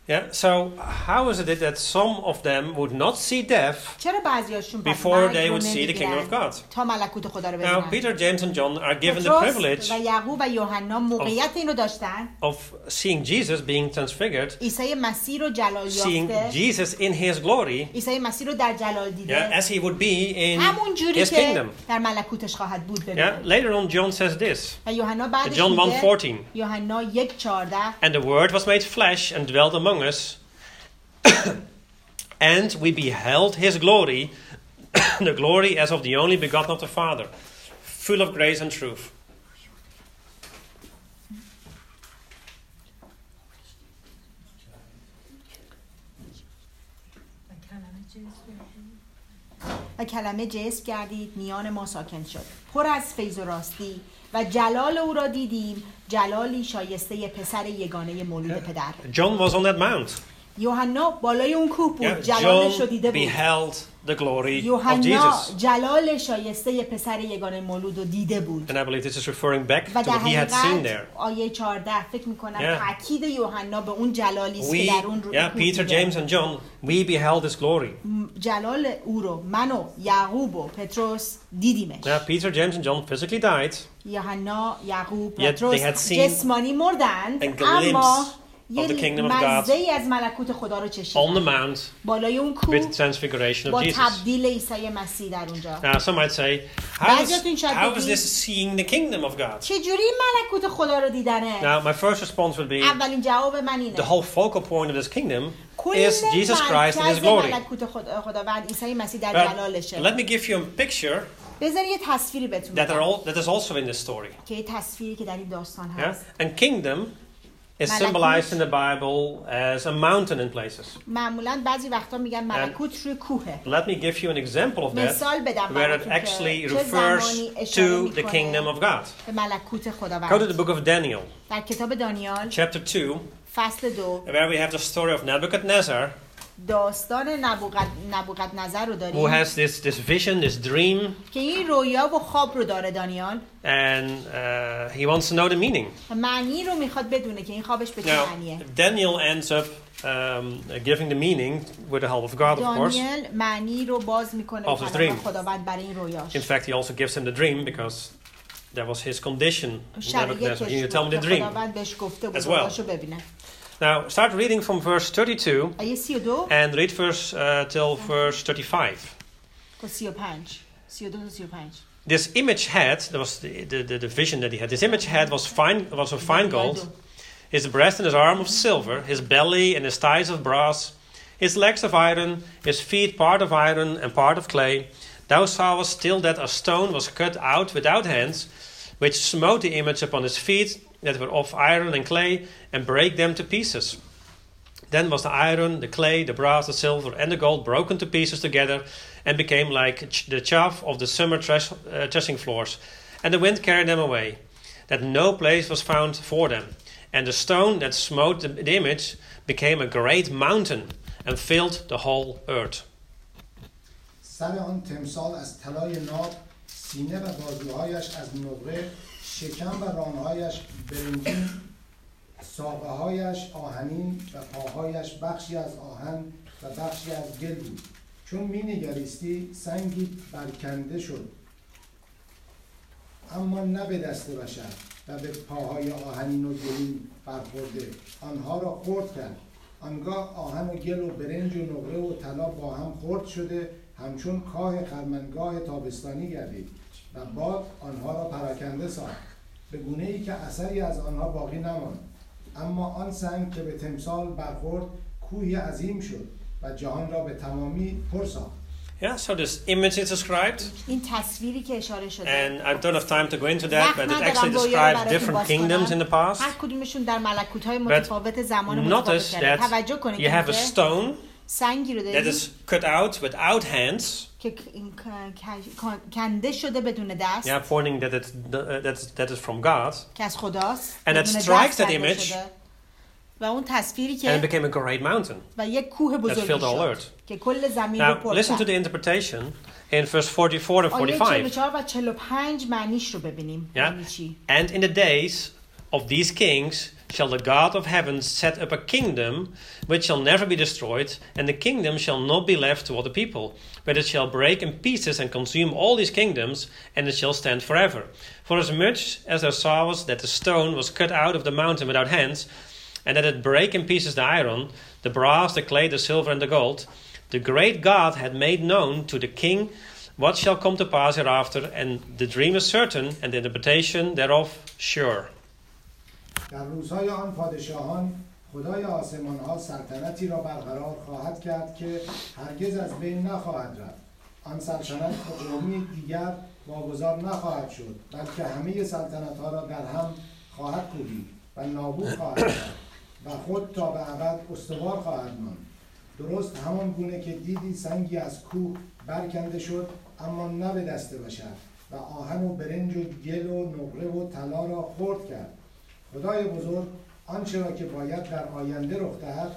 Yeah. So how is it that some of them would not see death چرا بعضیاشون before they would see the kingdom of God? تا ملکوت خدا رو Now, ببینن؟ Peter, James, and John are given the پتروس privilege و یعقوب و یوحنا موقعیت اینو داشتن of seeing Jesus being transfigured, عیسی مسیح رو جلال seeing یافته، Jesus in his glory, عیسی مسیح رو در جلال دیده، as he would be in همون جوری his که kingdom. در ملکوتش خواهد بود ببینن. Later on, John says this, و یوحنا بعدش John میگه 1:14, یوحنا 1:14 and the Word was made flesh and dwelt among us, and we beheld his glory, the glory as of the only begotten of the Father, full of grace and truth. و کلمه جسم گردید میان ما ساکن شد، پر از فیض و راستی و جلال او را دیدیم، جلالی شایسته پسر یگانه مولود پدر. John was on that mount. یوحنا بالای اون کوه بود، Yeah, جلالش رو John دیده بود. beheld the glory of یوحنا Jesus. جلال شایسته پسر یگانه مولود رو دیده بود. And I believe this is referring back و to در what he had seen حقیقت there. آیه 14 فکر میکنم Yeah. تاکید یوحنا به اون جلالی است که We, در اون رو Peter, James, and John, we beheld his glory. جلال او رو من و یعقوب و پتروس دیدیمش. Now, Peter, James, and John physically died, یوحنا، یعقوب، Yet they had پتروس seen جسمانی مردند، a اما glimpse of the یه kingdom of God مزه‌ای از ملکوت خدا رو on the چشیدن mount بالای اون کوه with the transfiguration of با Jesus. تبدیل عیسی مسیح در اونجا. Now, some might say, بعضیاتون شاید how is بگید، this seeing the kingdom of God? چجوری ملکوت خدا رو دیدنه؟ Now, my first response would be, اولین جواب من the اینه whole focal point of this kingdom کل is Jesus Christ and his مرکز glory. ملکوت خداوند عیسی مسیح در But جلالشه. let me give you a picture بذار یه تصویری بهتون that, بدم that is also in this story. که یه تصویری که در این داستان Yeah? هست. And kingdom is Malakut. symbolized in the Bible as a mountain in places. معمولا بعضی وقتا میگن ملکوت روی کوهه. Let me give you an example of that, مثال بدم where it براتون actually که چه refers زمانی اشاره to the kingdom میکنه of God. به ملکوت Go to the خداوند. book of Daniel, در کتاب دانیال chapter 2, فصل 2 where we have the story of Nebuchadnezzar, داستان نبوکدنضر رو who داریم has this vision, this dream, که این رویا و خواب رو داره دانیال and he wants to know the meaning. و معنی رو میخواد بدونه که این خوابش به چه Now, معنیه. Daniel ends up giving the meaning with the help of God, of course. دانیال معنی رو باز میکنه Of به his طرف dream. خداوند برای این رویاش. In fact, he also gives him the dream because that was his condition. Nebuchadnezzar, you need to tell me the dream. خداوند بهش گفته بود as well. رویاشو ببینه. Now, start reading from verse 32 آیه 32 and read verse till verse 35. تا 35 32 تا 35 This image head, that was the vision that he had. This image head was of fine gold. His breast and his arm of silver, his belly and his thighs of brass, his legs of iron, his feet part of iron and part of clay. Thou sawest still that a stone was cut out without hands, which smote the image upon his feet that were of iron and clay, and brake them to pieces. Then was the iron, the clay, the brass, the silver, and the gold broken to pieces together, and became like the chaff of the summer threshing floors. And the wind carried them away, that no place was found for them. And the stone that smote the image became a great mountain, and filled the whole earth. سر آن تمثال از طلای ناب، سینه و بازوهایش از نقره، شکم و رانهایش برنجین، ساقه‌هایش آهنین و پاهایش بخشی از آهن و بخشی از گل بود. چون می‌نگریستی سنگی برکنده شد، اما نه به دست بشر و به پاهای آهنین و گلین برخورده، آنها را خرد کرد. آنگاه آهن و گل و برنج و نقره و طلا با هم خرد شده، همچون کاه خرمنگاه تابستانی گردید و باد آنها را پراکنده ساخت، به گونه‌ای که اثری از آنها باقی نماند. اما آن سنگ که به تمثال برخورد کوهی عظیم شد و جهان را به تمامی پر ساخت. Yeah, so this image is described, این تصویری که اشاره شده and I don't have time to go into that, but it actually describes different kingdoms in the past. هر کدومشون در ملکوت‌های متفاوت زمان متفاوت Notice کرده. that توجه کنید you have a که stone سنگی رو that دارید is cut out without hands. که کنده شده بدون دست Yeah, pointing that is from God. که از خداست And it بدون strikes دست that کنده image. شده. و اون تصویری And it که became a great mountain. و یک کوه filled بزرگی all شد earth. که کل زمین رو Now, پر listen to کرد. the interpretation in verse 44 and آیه 45. 44 و 45 معنیش رو ببینیم. Yeah. یعنی چی؟ And in the days of these kings, shall the God of heaven set up a kingdom which shall never be destroyed, and the kingdom shall not be left to other people, but it shall break in pieces and consume all these kingdoms, and it shall stand forever. For as much as thou sawest that the stone was cut out of the mountain without hands, and that it brake in pieces the iron, the brass, the clay, the silver, and the gold, the great God had made known to the king what shall come to pass hereafter, and the dream is certain, and the interpretation thereof sure. در روزهای آن پادشاهان خدای آسمان ها سلطنتی را برقرار خواهد کرد که هرگز از بین نخواهد رفت. آن سلطنت قومی دیگر واگذار نخواهد شد، بلکه همه سلطنت ها را در هم خواهد کوبید و نابود خواهد کرد و خود تا به ابد استوار خواهد ماند. درست همان گونه که دیدی سنگی از کوه برکنده شد، اما نه به دست بشر، و آهن و برنج و گل و نقره و طلا را خرد کرد. خدای بزرگ آنچه را که باید در آینده رخ دهد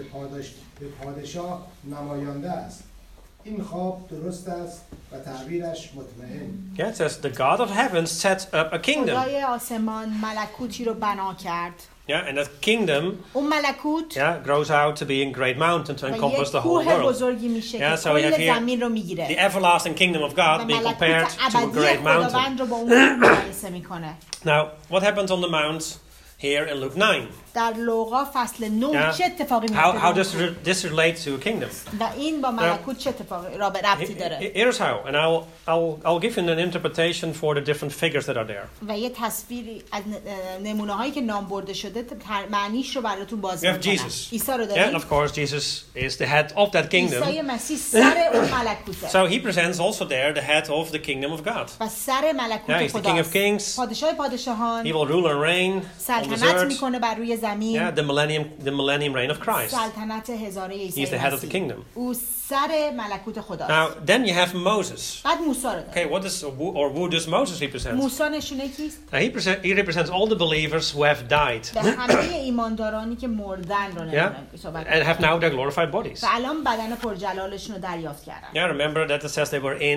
به پادشاه نمایانده است. این خواب درست است و تعبیرش مطمئن. Yeah, it says the God of heaven sets up a kingdom. خدای آسمان ملکوتی رو بنا کرد. Yeah, and that kingdom اون ملکوت grows out to be a great mountain to encompass the whole کوه world. بزرگی میشه که Yeah, so we have کل here زمین رو the میگیره. everlasting kingdom of God being compared to a great mountain. خداوند رو با اون مقایسه میکنه. Now, what happens on the mount here in Luke 9? در لوقا فصل 9 چه اتفاقی How does میفته؟ this relate to a kingdom? و این با ملکوت چه اتفاقی ربطی داره؟ Here's how, and I'll give you an interpretation for the different figures that are there. و یه تصویری از نمونه هایی که نام برده شده معنیش رو براتون باز You have میکنم. Jesus. عیسی رو Yeah, داریم. of course, Jesus is the head of that عیسی kingdom. مسیح سر اون ملکوته. So he presents also there the head of the kingdom of God. و سر Yeah, ملکوت he's the king of خداست. kings. پادشاه پادشاهان He will rule and reign on this سلطنت earth. میکنه بر روی زمین. Yeah, the millennium reign of Christ. سلطنت هزاره عیسی He's the head of the مسیح. kingdom. او سر ملکوت خداست. Now, then you have Moses. بعد موسی رو داریم. Okay, who does Moses represent? موسی نشونه کیست؟ He represents all the believers who have died به همه ایماندارانی که مردن رو صحبت and have now their glorified bodies. و الان بدن پرجلالشون رو دریافت کردن. Yeah, remember that it says they were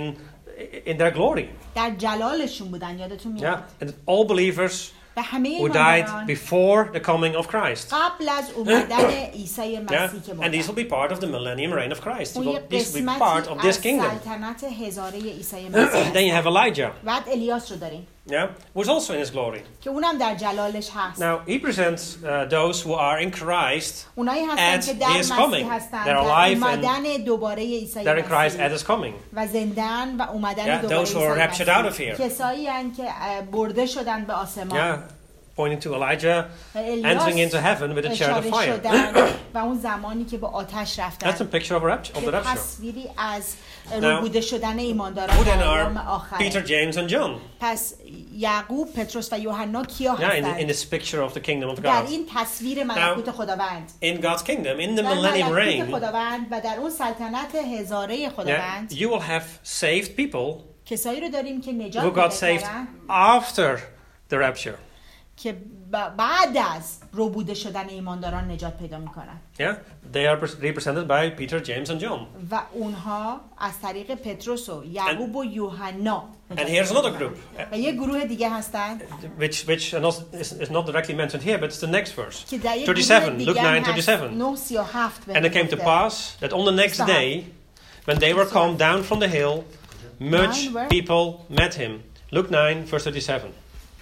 in their glory. در جلالشون بودن، یادتون Yeah, میاد. and all believers و همه who died ایمانداران before the coming of Christ. قبل از اومدن عیسی Yeah, مسیح که and these will مردن. be part of the millennium reign of Christ. اون یه These will be قسمتی part of this از kingdom. سلطنت هزاره عیسی مسیح Then you have هست. Elijah, بعد الیاس رو داریم who's also in his glory. که اونم در جلالش هست. Now, he presents those who are in Christ اونایی هستن at که در his coming. مسیح هستن، They're در alive and اومدن دوباره عیسی they're in Christ at مسیح his coming. و زندن و اومدن Yeah, دوباره those who are عیسی raptured out of مسیح. here. کسایی هستن که برده شدن به آسمان. Yeah, pointing to Elijah entering into heaven with a chariot of اشاره fire. شدن و اون زمانی که به آتش رفتن. That's a picture of the rapture. تصویری از روبوده شدن ایمانداران Who then در are ایام آخره. Peter, James, and John? پس یعقوب، پتروس و یوحنا کیا Yeah, in هستند؟ this picture of the kingdom of در God. این تصویر ملکوت خداوند. In God's kingdom, in the در millennium ملکوت reign, خداوند و در اون سلطنت هزاره yeah, خداوند you will have saved people کسایی رو داریم که نجات who got پیدا saved کردن after the rapture. که بعد از روبوده شدن ایمانداران نجات پیدا میکنن. Yeah, they are represented by Peter, James, and John. و اونها از طریق پتروس و یعقوب و یوحنا. And here's another group, و یه گروه دیگه هستن which is not directly mentioned here, but it's the next verse. که در یک 37, گروه Luke دیگه 9:37. 9:37 And it came to pass that on the next day, when they were come down from the hill, much people met him. Luke 9, verse 37.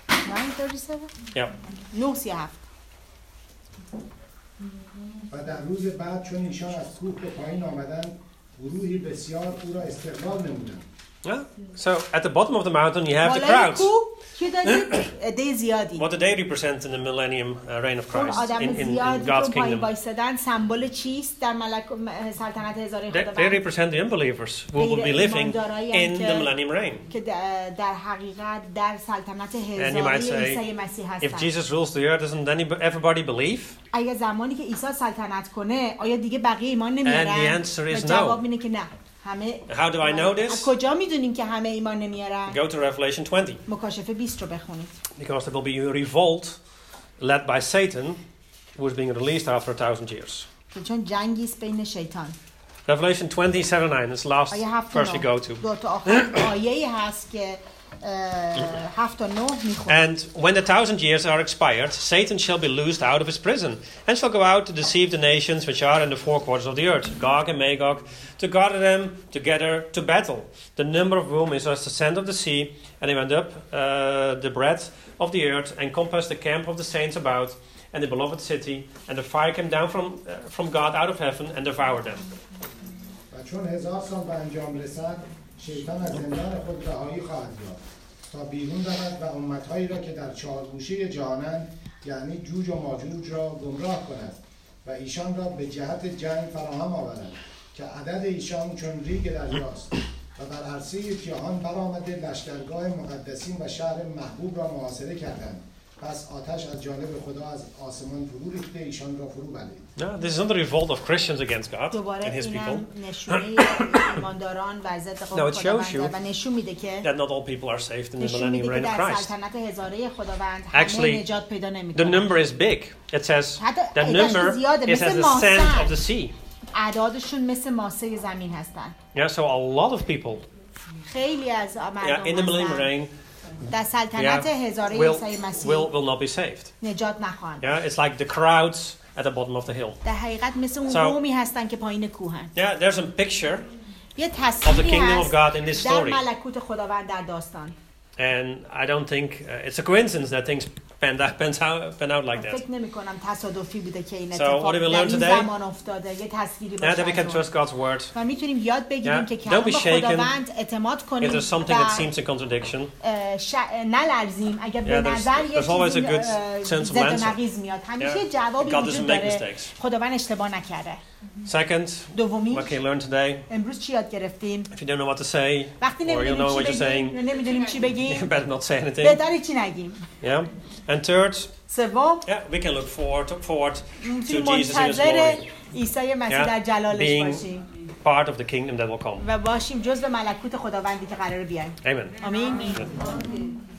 9:37 Yeah. 9:37 و در روز بعد چون ایشان از کوه به پایین آمدند گروهی بسیار او را استقبال نمودند. Yeah. So at the bottom of the mountain, you have the بالای crowds. کوه که دارید عده زیادی. What do they represent in the millennium reign of اون Christ آدم in زیادی God's که پایین kingdom? وایسادن سمبل چیست در سلطنت هزاره They خداوند؟ represent the unbelievers who will be living in the millennium reign. که در حقیقت در سلطنت And you might هزاره say, عیسی مسیح if هستن. Jesus rules the earth, doesn't everybody believe? اگه زمانی که عیسی سلطنت کنه آیا دیگه بقیه ایمان And the نمیارن؟ answer is و جواب no. اینه که نه. همه. How do I know از this? کجا میدونیم که همه ایمان نمیارن؟ Go to Revelation 20. مکاشفه 20 رو بخونید. Because there will be a revolt led by Satan who is being released after 1,000 years. چون جنگی است بین شیطان. Revelation 20:7-9 is the last آیه 7 verse we go to. دو تا آخر آیه هست که 7 تا 9 میخونم. And when the 1,000 years are expired, Satan shall be loosed out of his prison, and shall go out to deceive the nations which are in the four quarters of the earth, Gog and Magog, to gather them together to battle, the number of whom is as the sand of the sea, and they went up the breadth of the earth, and compassed the camp of the saints about, and the beloved city, and the fire came down from God out of heaven, and devoured them. و چون 1000 سال به انجام رسد شیطان از زندان خود رهایی خواهد یافت تا بیرون رود و امتهایی را که در چهارگوشه جهانند یعنی جوج و ماجوج را گمراه کند و ایشان را به جهت جنگ فراهم آورد که عدد ایشان چون ریگ دریاست و بر عرصه جهان برآمده لشکرگاه مقدسین و شهر محبوب را محاصره کردند. پس آتش از جانب خدا از آسمان فرو ریخته ایشان را فرو بلعید. No, this is not the revolt of Christians against God and His people. No, it shows you that not all people are saved in the millennium reign of Christ. Actually, the number is big. It says the number is as the sand of the sea. اعدادشون مثل ماسه زمین هستن. Yeah, so a lot of people خیلی از مردم in the millennium reign در سلطنت هزاره عیسی مسیح will not be saved. نجات نخواهند. Yeah, it's like the crowds at the bottom of the hill. در حقیقت مثل اون قومی هستن که پایین کوهن. Yeah, there's a picture یه of the تصویری kingdom of هست God in this در story. ملکوت خداوند در داستان. And I don't think it's a coincidence that things pan out like that. فکر نمی‌کنم تصادفی بوده که این So, اتفاق what did we در learn این today? زمان افتاده. یه تصویری Yeah, that we can باشه. trust God's word. و میتونیم یاد بگیریم Yeah. که Don't کلام be shaken خداوند اعتماد کنیم If there's something that seems a contradiction, نلرزیم اگر به Yeah, نظر یه there's always a good چیزی sense of زد answer. و نقیض میاد همیشه Yeah. جوابی God doesn't وجود make داره mistakes. خداوند اشتباه نکرده. Second, دومی what can you learn today? امروز چی یاد گرفتیم If you don't know what to say, وقتی or you know what you're saying, نمیدونیم چی you بگیم better not say anything. بهتره چی نگیم. Yeah. And third, سوم yeah, we can look forward to میتونیم Jesus in His منتظر glory, عیسی مسیح در جلالش being باشیم part of the kingdom that will come. و باشیم جزء ملکوت خداوندی که قراره بیایم. Amen. آمین.